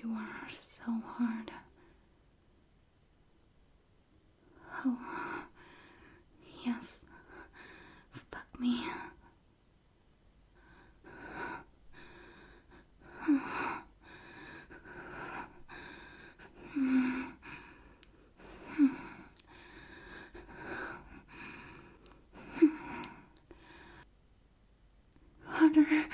You are so hard. Oh, yes. Fuck me. Harder.